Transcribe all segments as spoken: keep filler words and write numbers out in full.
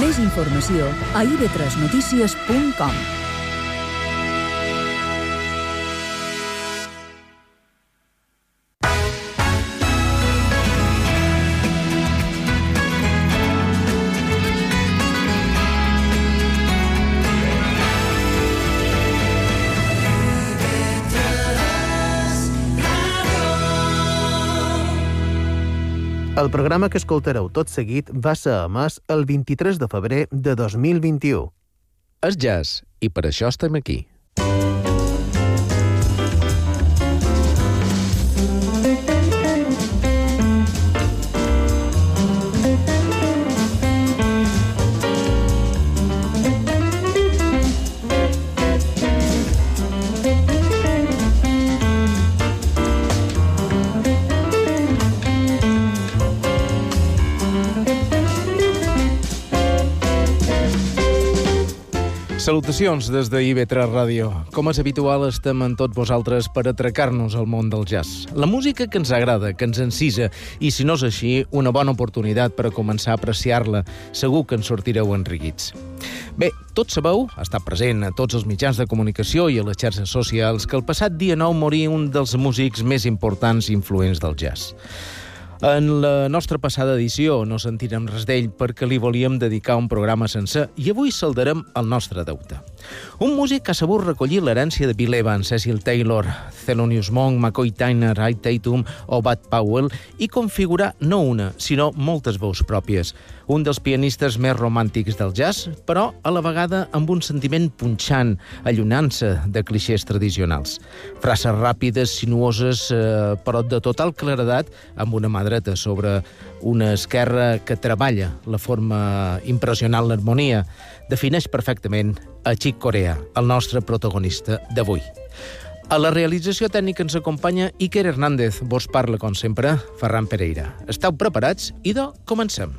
Més informació a i ve tres notícies punt com. El programa que escoltareu tot seguit va ser emès el vint-i-tres de febrer de dos mil vint-i-u. És jazz, i per això estem aquí. Salutacions des de i ve tres Ràdio. Com és habitual, estem amb tots vosaltres per atracar-nos al món del jazz. La música que ens agrada, que ens encisa, i si no és així, una bona oportunitat per a començar a apreciar-la. Segur que en sortireu enriquits. Bé, tots sabeu, ha estat present a tots els mitjans de comunicació i a les xarxes socials, que el passat dia nou morí un dels músics més importants i influents del jazz. En la nostra passada edició no sentirem res d'ell perquè li volíem dedicar un programa sencer i avui saldarem el nostre deute. Un músic que ha sabut recollir l'herència de Bill Evans, Cecil Taylor, Thelonious Monk, McCoy Tyner, Ike Tatum o Bud Powell i configurar no una, sinó moltes veus pròpies. Un dels pianistes més romàntics del jazz, però a la vegada amb un sentiment punxant, allunant-se de clixés tradicionals. Frases ràpides, sinuoses, eh, però de total claredat, amb una mà dreta sobre una esquerra que treballa la forma impressionant, l'harmonia, defineix perfectament a Chick Corea, el nostre protagonista d'avui. A la realització tècnica ens acompanya Iker Hernández. Vos parla, com sempre, Ferran Pereira. Esteu preparats? Idò, comencem.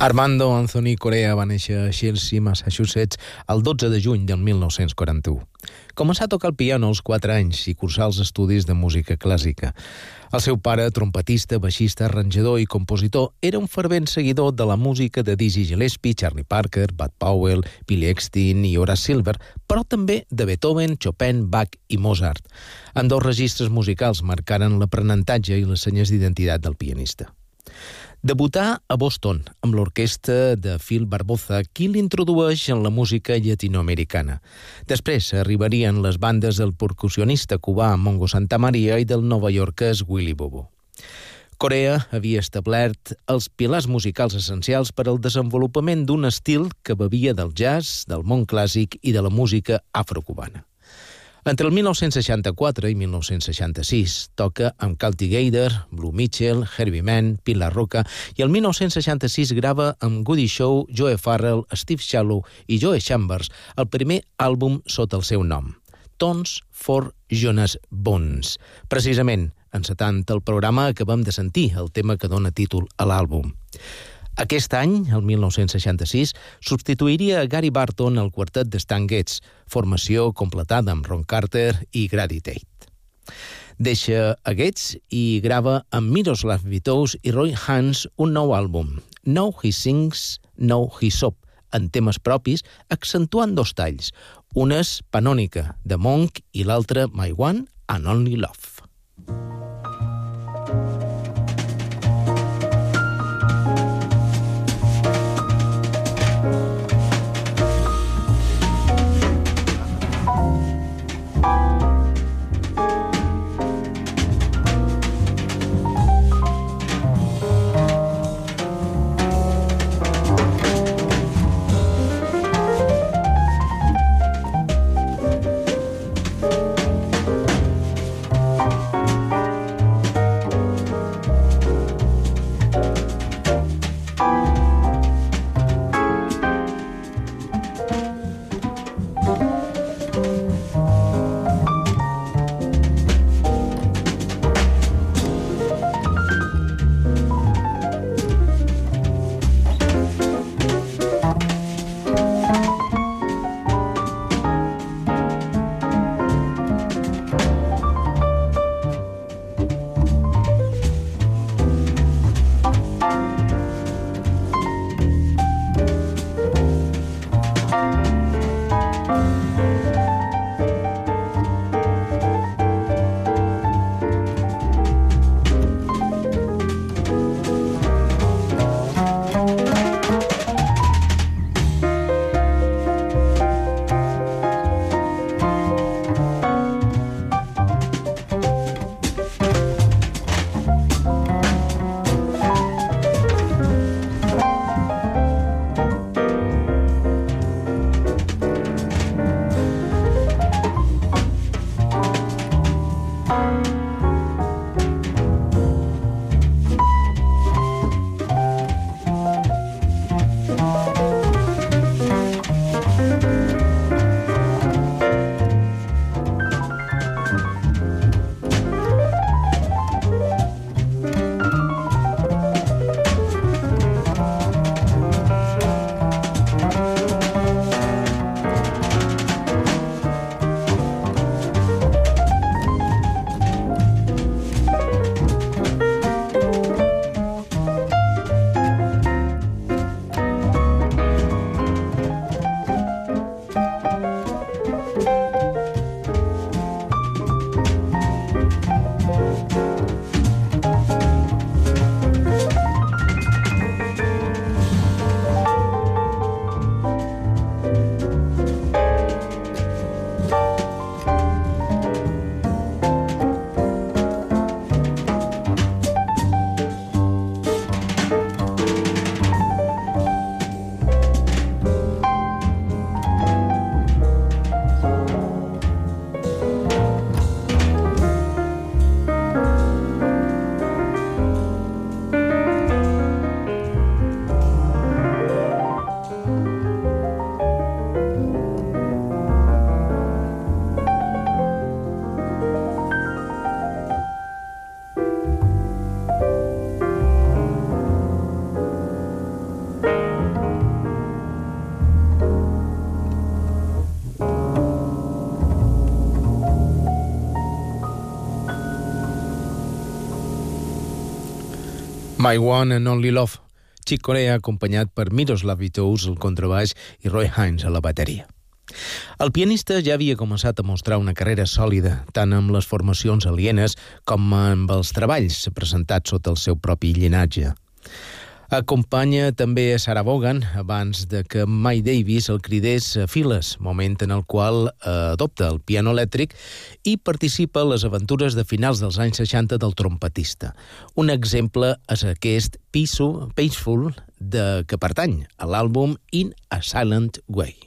Armando Anthony Corea va néixer a Chelsea, Massachusetts, el dotze de juny del mil nou-cents quaranta-u. Començà a tocar el piano als quatre anys i cursà els estudis de música clàssica. El seu pare, trompetista, baixista, arranjador i compositor, era un fervent seguidor de la música de Dizzy Gillespie, Charlie Parker, Bud Powell, Billy Eckstine i Horace Silver, però també de Beethoven, Chopin, Bach i Mozart. Ambdós registres musicals marcaren l'aprenentatge i les senyes d'identitat del pianista. Debutà a Boston amb l'orquestra de Phil Barboza, qui l'introdueix en la música llatinoamericana. Després arribarien les bandes del percussionista cubà Mongo Santamaria i del novaiorquès Willy Bobo. Corea havia establert els pilars musicals essencials per al desenvolupament d'un estil que bevia del jazz, del món clàssic i de la música afrocubana. Entre el mil nou-cents seixanta-quatre i mil nou-cents seixanta-sis toca amb Calty Gader, Blue Mitchell, Herbie Mann, Pete La Roca i el mil nou-cents seixanta-sis grava amb Woody Shaw, Joe Farrell, Steve Shallow i Joe Chambers el primer àlbum sota el seu nom, Tones for Jonas Bones. Precisament, encetant el programa acabem de sentir el tema que dona títol a l'àlbum. Aquest any, el mil nou-cents seixanta-sis, substituiria a Gary Barton al quartet de Stan Getz, formació completada amb Ron Carter i Grady Tate. Deixa a Getz i grava amb Miroslav Vitous i Roy Hans un nou àlbum, Now He Sings, Now He Sop, en temes propis, accentuant dos talls, una és Panònica, de Monk, i l'altra My One and Only Love. My One and Only Love. Chick Corea acompanyat per Miroslav Vitous al contrabaix i Roy Haynes a la bateria. El pianista ja havia començat a mostrar una carrera sòlida, tant amb les formacions alienes com amb els treballs presentats sota el seu propi llinatge. Acompanya també a Sarah Vaughan abans de que Miles Davis el cridés a files, moment en el qual adopta el piano elèctric i participa a les aventures de finals dels anys seixanta del trompetista. Un exemple és aquest Peaceful, Peaceful de, que pertany a l'àlbum In a Silent Way.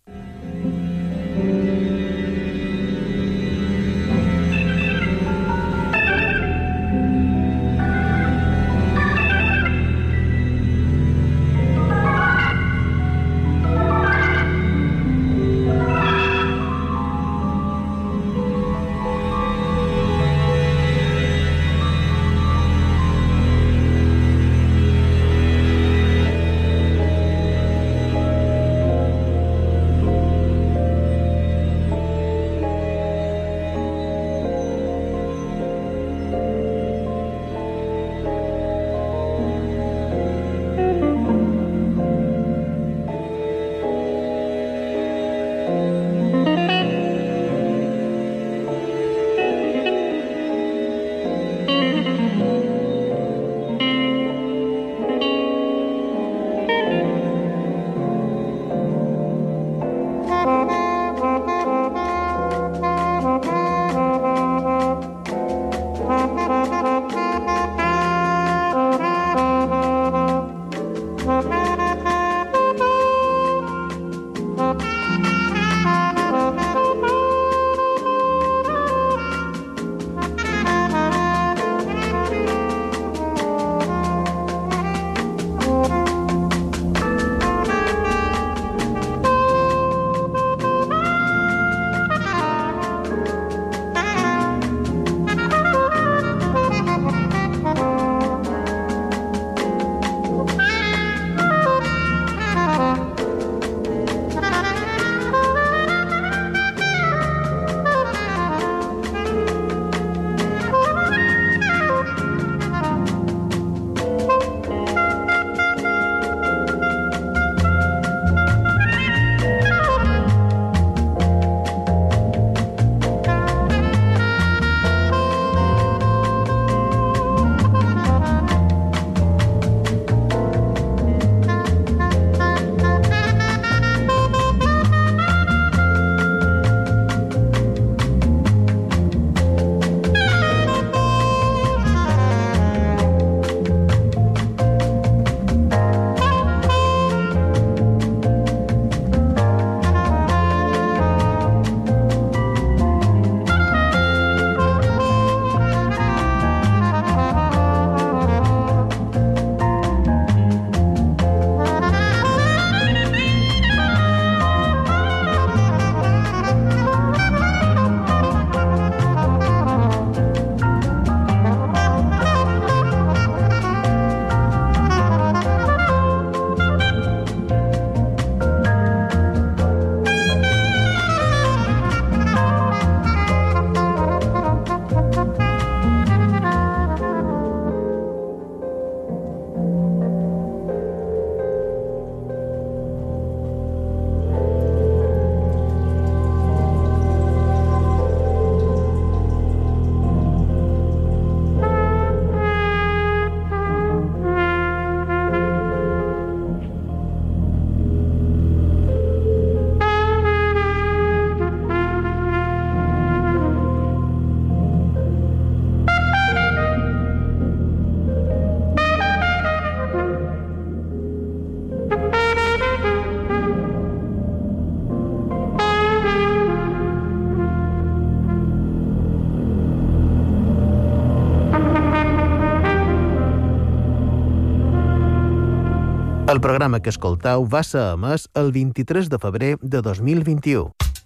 El programa que escoltau va ser emès el vint-i-tres de febrer de dos mil vint-i-u.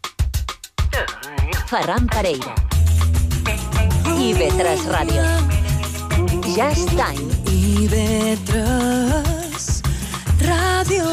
Ferran Pereira. I ve tres Ràdio. Jazz Time. I ve tres Ràdio.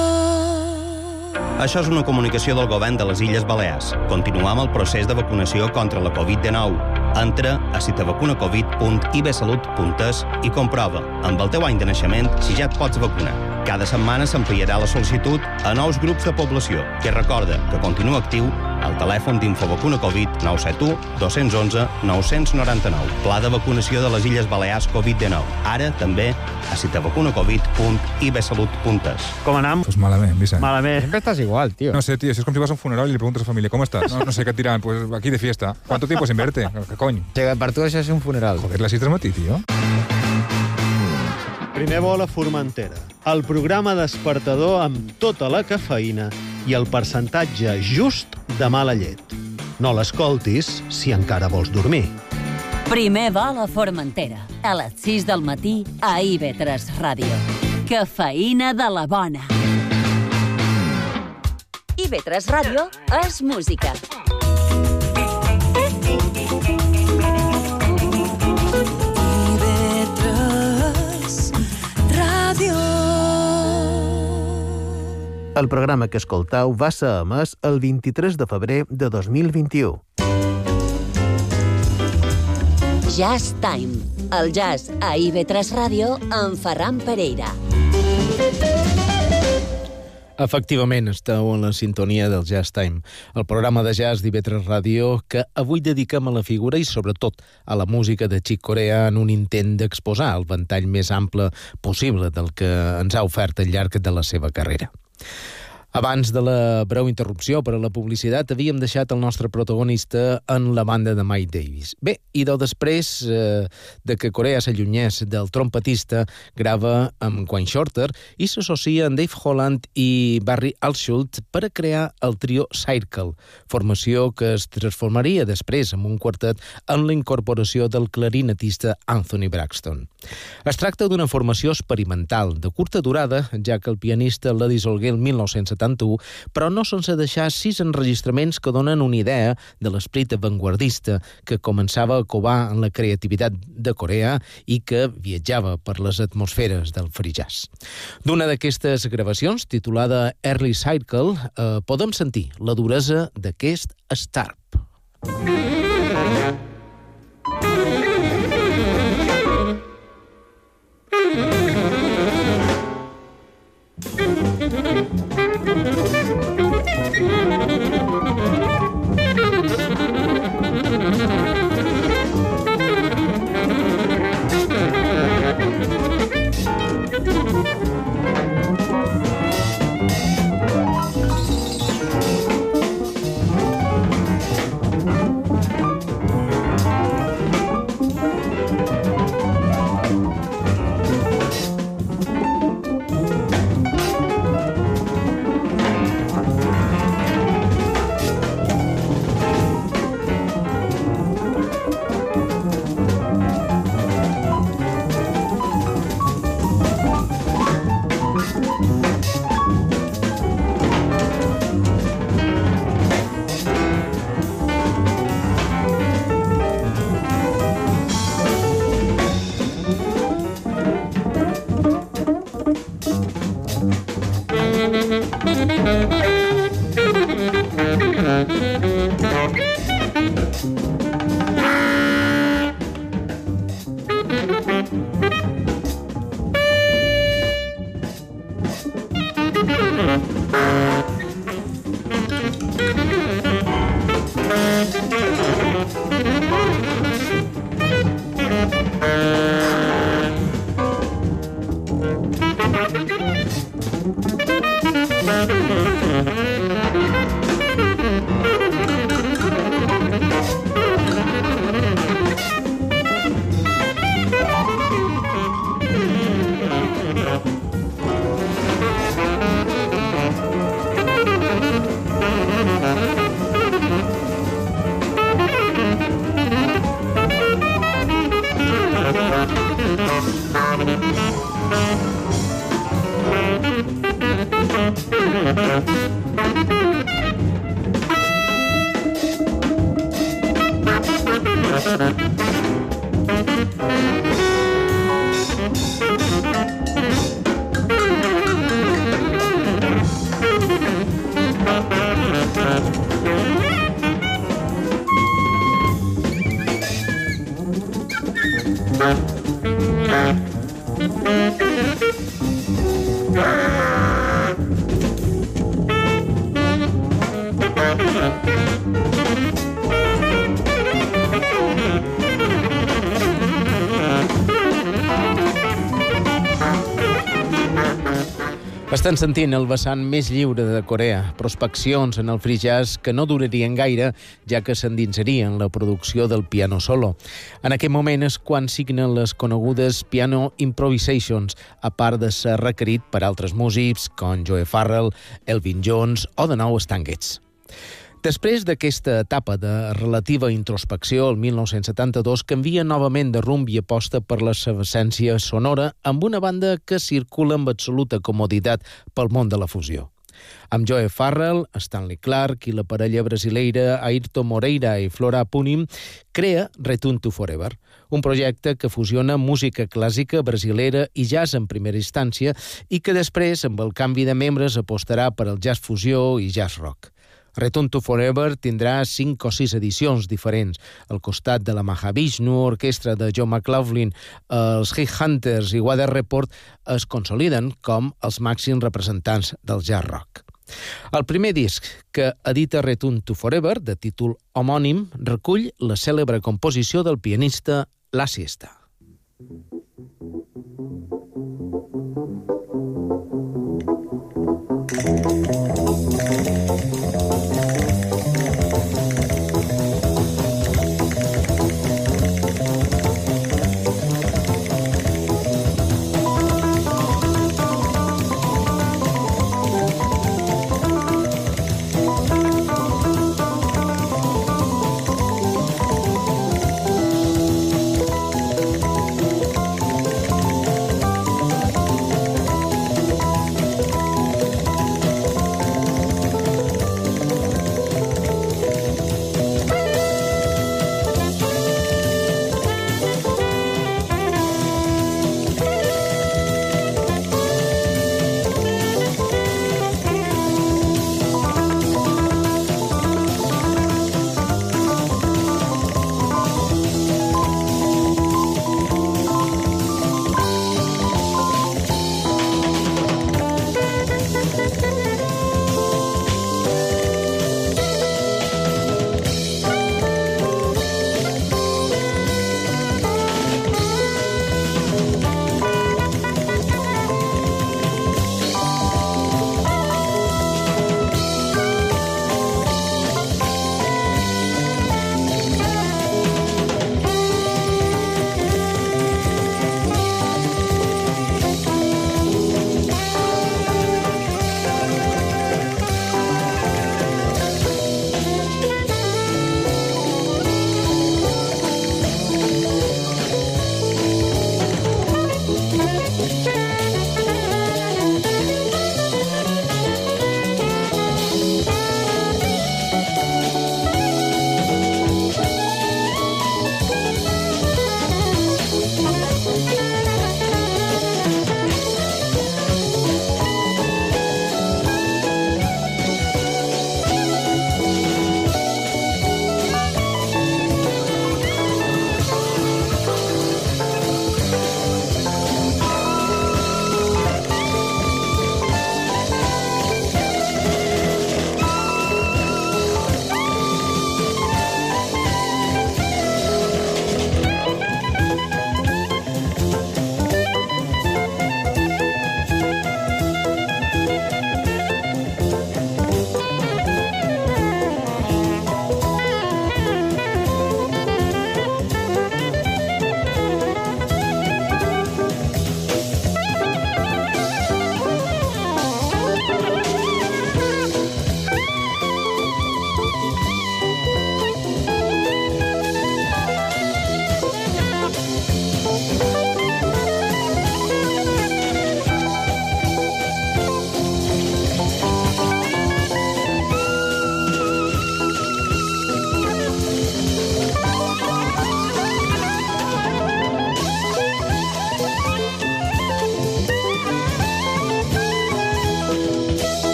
Això és una comunicació del govern de les Illes Balears. Continuam el procés de vacunació contra la covid dinou. Entra a citavacunacovid punt i b salut punt es i comprova, amb el teu any de naixement, si ja et pots vacunar. Cada setmana s'ampliarà la sol·licitud a nous grups de població, que recorda que continua actiu el telèfon d'Infovacuna Covid nou set u dos un u nou nou nou. Pla de vacunació de les Illes Balears Covid dinou. Ara també a citavacunacovid punt i b salut punt es. Com anam? Pues malament, Vicent. Malament. Siempre estás igual, tío. No sé, tío, si es como si vas a un funeral y le preguntas a la familia, ¿cómo estás? No, no sé, ¿qué et diran? Pues aquí de fiesta. ¿Cuánto tiempo sin verte? ¿Qué coño? Que per tu això és un funeral. Joder, las tres matí, tío. Primer vol a Formentera. El programa despertador amb tota la cafeïna i el percentatge just de mala llet. No l'escoltis si encara vols dormir. Primer vol a Formentera. A les sis del matí a I V tres Ràdio. Cafeïna de la bona. I V tres Ràdio és música. El programa que escoltau va ser emès el vint-i-tres de febrer de dos mil vint-i-u. Jazz Time. El jazz a I V tres Ràdio amb Ferran Pereira. Efectivament, esteu en la sintonia del Jazz Time, el programa de jazz d'I V tres Ràdio que avui dediquem a la figura i sobretot a la música de Chick Corea en un intent d'exposar el ventall més ample possible del que ens ha ofert al llarg de la seva carrera. Abans de la breu interrupció per a la publicitat, havíem deixat el nostre protagonista en la banda de Mike Davis. Bé, i de després eh, de que Corea s'allunyés del trompetista, grava amb Wayne Shorter i s'associa amb Dave Holland i Barry Altschult per a crear el trio Circle, formació que es transformaria després en un quartet amb la incorporació del clarinetista Anthony Braxton. Es tracta d'una formació experimental de curta durada, ja que el pianista la dissolgué el mil nou-cents setanta-u, però no sense deixar sis enregistraments que donen una idea de l'esperit avantguardista que començava a covar en la creativitat de Corea i que viatjava per les atmosferes del free jazz. D'una d'aquestes gravacions, titulada Early Circle, eh, podem sentir la duresa d'aquest Starp. Estan sentint el vessant més lliure de Corea, prospeccions en el free jazz que no durarien gaire, ja que s'endinsarien en la producció del piano solo. En aquest moment és quan signen les conegudes Piano Improvisations, a part de ser requerit per altres músics com Joe Farrell, Elvin Jones o de nou Stan Getz. Després d'aquesta etapa de relativa introspecció, el mil nou-cents setanta-dos canvia novament de rumb i aposta per la seva essència sonora amb una banda que circula amb absoluta comoditat pel món de la fusió. Amb Joe Farrell, Stanley Clarke i la parella brasileira Ayrton Moreira i Flora Punim, crea Return to Forever, un projecte que fusiona música clàssica brasilera i jazz en primera instància i que després, amb el canvi de membres, apostarà per al jazz fusió i jazz rock. Return to Forever tindrà cinc o sis edicions diferents. Al costat de la Mahavishnu, orquestra de John McLaughlin, els Headhunters i Weather Report es consoliden com els màxims representants del jazz rock. El primer disc que edita Return to Forever, de títol homònim, recull la cèlebre composició del pianista La Siesta.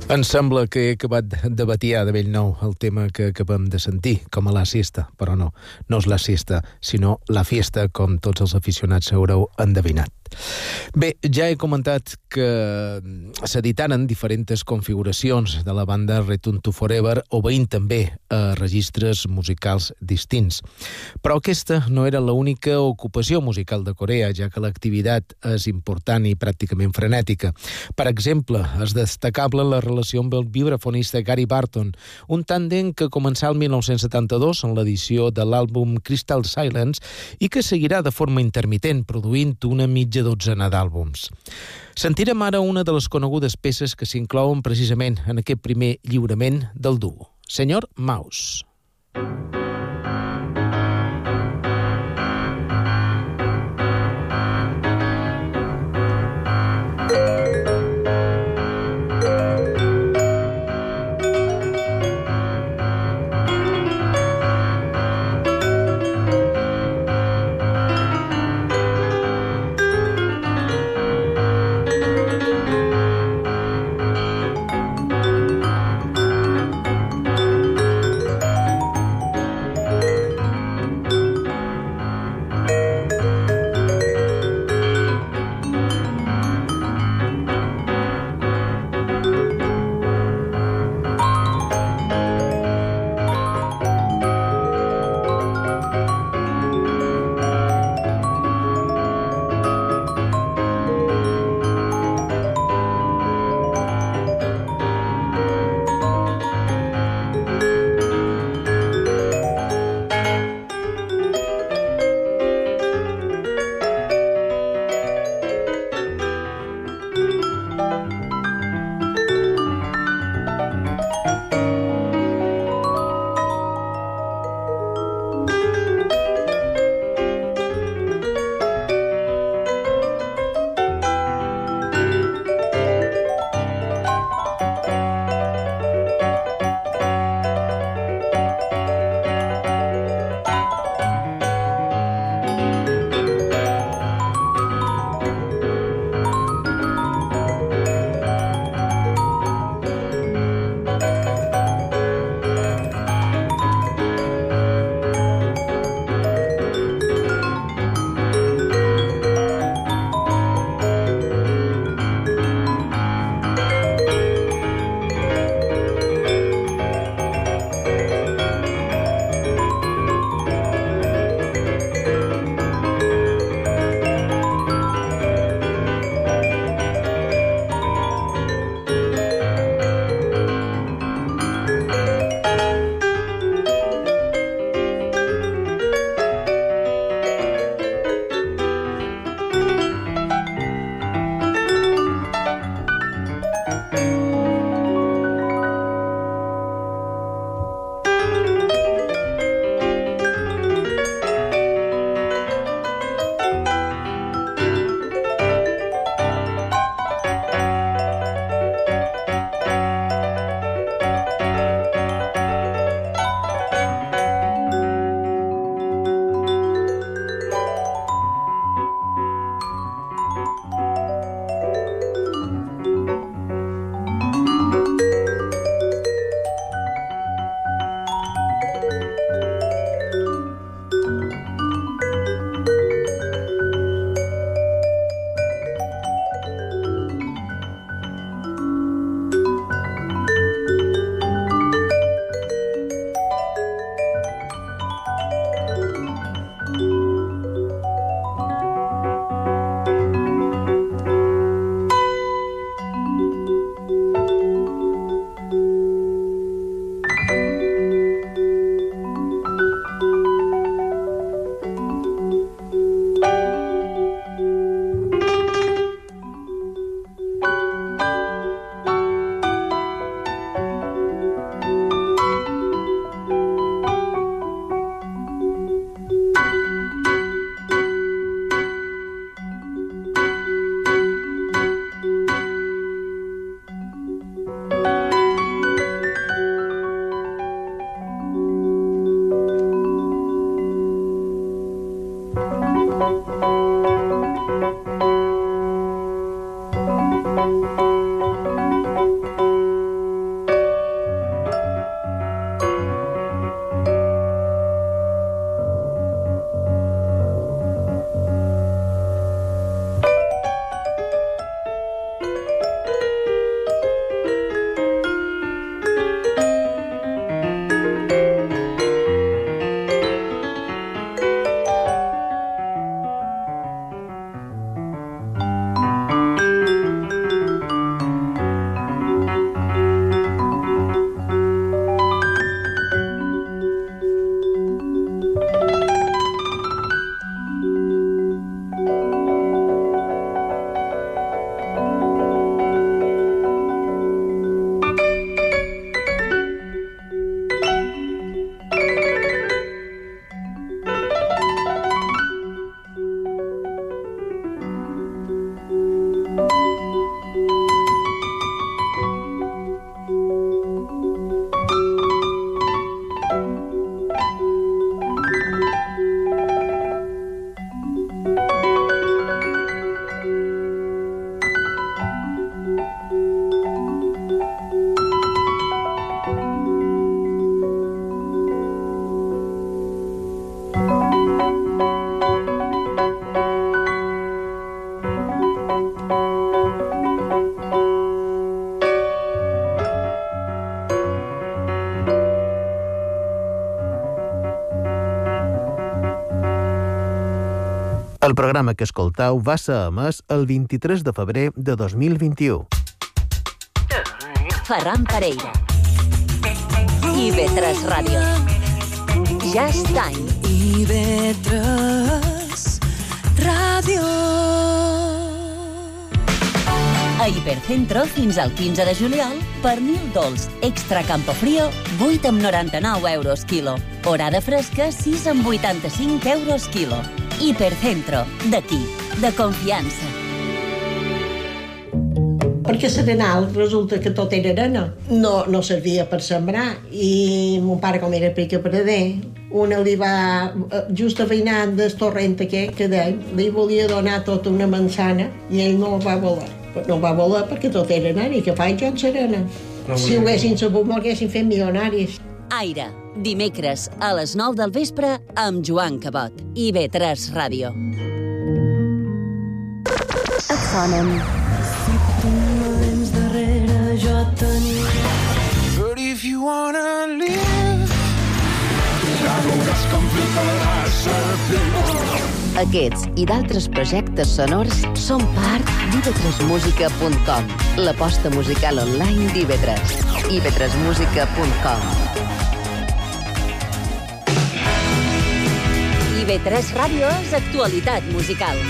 Em sembla que he acabat de batiar de bell nou el tema que acabem de sentir, com a la siesta, però no, no és la siesta, sinó la fiesta, com tots els aficionats haureu endevinat. Bé, ja he comentat que s'editaren diferents configuracions de la banda Return to Forever, obeint també a registres musicals distints. Però aquesta no era l'única ocupació musical de Corea, ja que l'activitat és important i pràcticament frenètica. Per exemple, és destacable la relació amb el vibrafonista Gary Barton, un tàndem que començà el mil nou-cents setanta-dos en l'edició de l'àlbum Crystal Silence i que seguirà de forma intermitent, produint una mitja dotzena d'àlbums. Sentirem ara una de les conegudes peces que s'inclouen precisament en aquest primer lliurament del duo, Senyor Mouse. El programa que escoltau va ser emès el vint-i-tres de febrer de dos mil vint-i-u. Ferran Pereira. I B tres Ràdio. Jazz Time. I B tres Ràdio. A Hipercentro, fins al quinze de juliol, pernil dolç extra Campofrío, vuit amb noranta-nou euros quilo. Orada fresca, sis amb vuitanta-cinc euros quilo. Hipercentro, d'aquí, de confiança. Perquè l'arenal resulta que tot era arena. No, no servia per sembrar. I mon pare, com era pica parader, una li va, just aveinant del torrent aquest que deia, li volia donar tota una manzana i ell no va voler. No va voler perquè tot era arena i que faig jo en serena. Si ho haguessin sabut, m'ho haguessin fet milionaris. Aire, dimecres a les nou del vespre amb Joan Cabot. I B tres Ràdio. Et sonen. Si tu no vens darrere, jo tenia. But if you wanna live, ja veuràs com fliparàs a Aquests i d'altres projectes sonors són part d'I B tres música punt com, l'aposta musical online d'I B tres. I B tres música punt com. I B tres Ràdio és actualitat musical.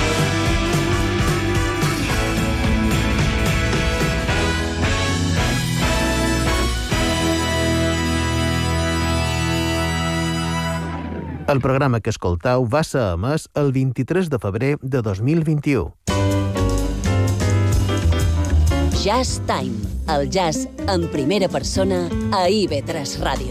El programa que escoltau va ser emès el vint-i-tres de febrer de dos mil vint-i-u. Jazz Time, el jazz en primera persona a I B tres Ràdio.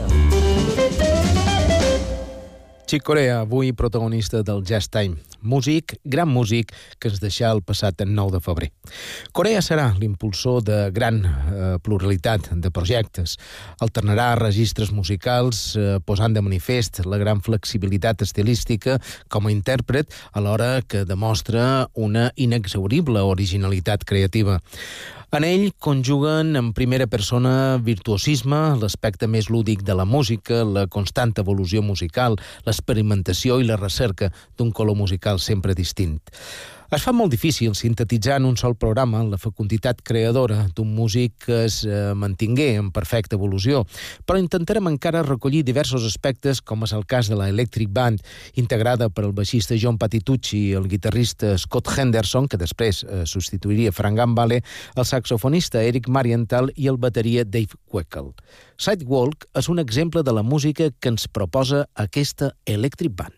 Chick Corea, avui protagonista del Jazz Time. Músic, gran músic, que ens deixà el passat nou de febrer. Corea serà l'impulsor de gran eh, pluralitat de projectes. Alternarà registres musicals, eh, posant de manifest la gran flexibilitat estilística com a intèrpret, alhora que demostra una inexhaurible originalitat creativa. En ell conjuguen en primera persona virtuosisme, l'aspecte més lúdic de la música, la constant evolució musical, l'experimentació i la recerca d'un color musical sempre distint. Es fa molt difícil sintetitzar en un sol programa la fecunditat creadora d'un músic que es eh, mantingué en perfecta evolució, però intentarem encara recollir diversos aspectes, com és el cas de la Electric Band, integrada per el baixista John Patitucci i el guitarrista Scott Henderson, que després eh, substituiria Frank Gambale, el saxofonista Eric Marienthal i el bateria Dave Weckl. Sidewalk és un exemple de la música que ens proposa aquesta Electric Band.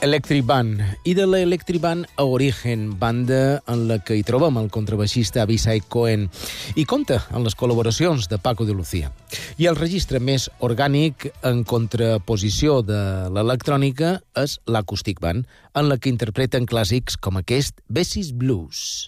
Electric Band. I de l'Electric Band a Origen, banda en la que hi trobem el contrabaixista Abishai Cohen i compta en les col·laboracions de Paco de Lucía. I el registre més orgànic en contraposició de l'electrònica és l'Acoustic Band, en la que interpreten clàssics com aquest Bessie's Blues.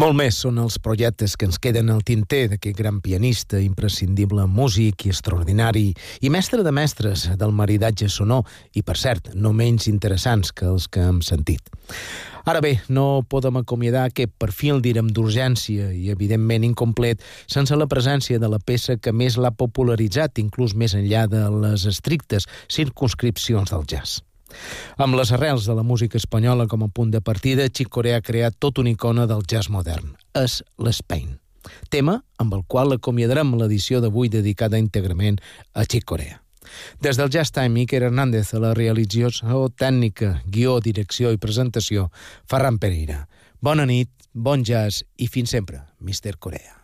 Molt més són els projectes que ens queden al tinter d'aquest gran pianista, imprescindible músic i extraordinari, i mestre de mestres del maridatge sonor, i, per cert, no menys interessants que els que hem sentit. Ara bé, no podem acomiadar aquest perfil, direm, d'urgència i, evidentment, incomplet, sense la presència de la peça que més l'ha popularitzat, inclús més enllà de les estrictes circumscripcions del jazz. Amb les arrels de la música espanyola com a punt de partida, Chick Corea ha creat tota una icona del jazz modern. És l'Spain. Tema amb el qual acomiadarem l'edició d'avui dedicada íntegrament a Chick Corea. Des del Jazz Time, Iker Hernández, a la realització tècnica, guió, direcció i presentació, Ferran Pereira. Bona nit, bon jazz i fins sempre, mister Corea.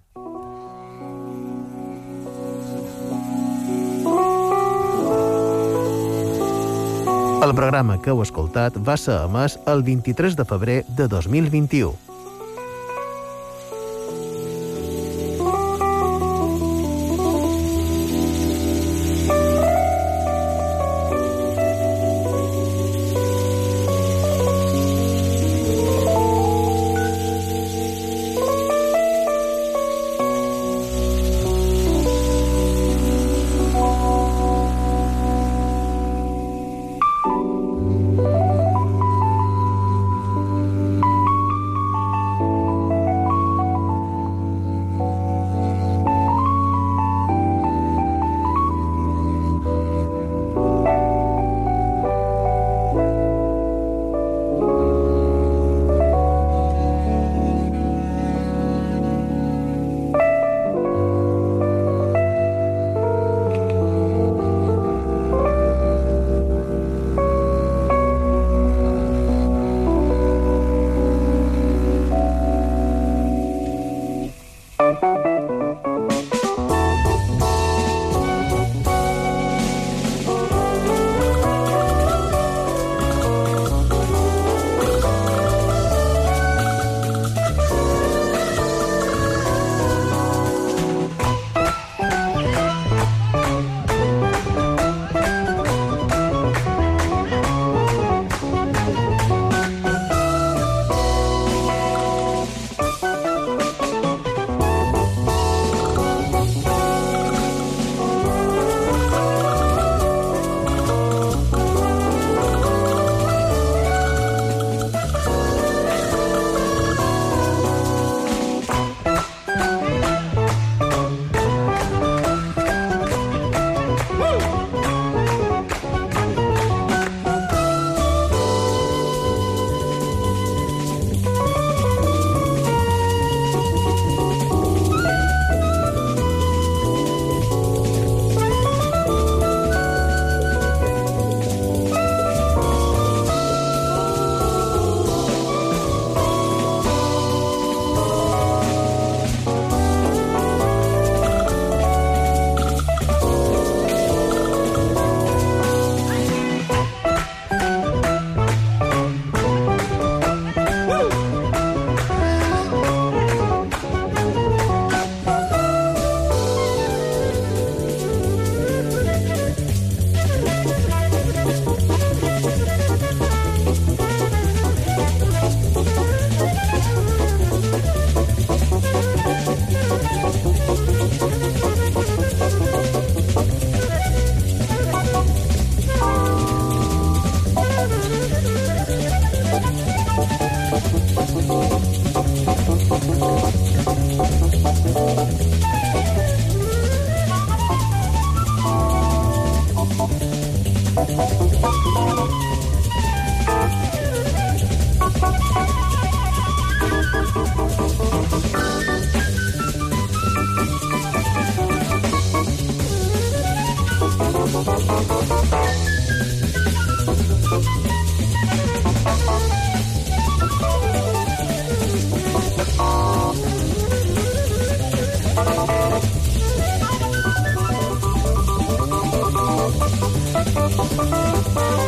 El programa que heu escoltat va ser emès el vint-i-tres de febrer de dos mil vint-i-u. Bye.